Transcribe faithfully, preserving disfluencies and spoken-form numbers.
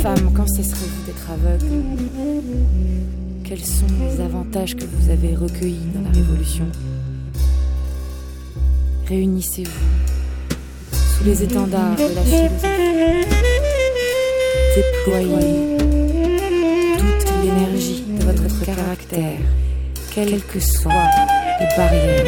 Femmes, quand cesserez-vous d'être aveugle? Quels sont les avantages que vous avez recueillis dans la Révolution? Réunissez-vous sous les étendards de la philosophie. Déployez toute l'énergie de votre caractère, quelles que soient les barrières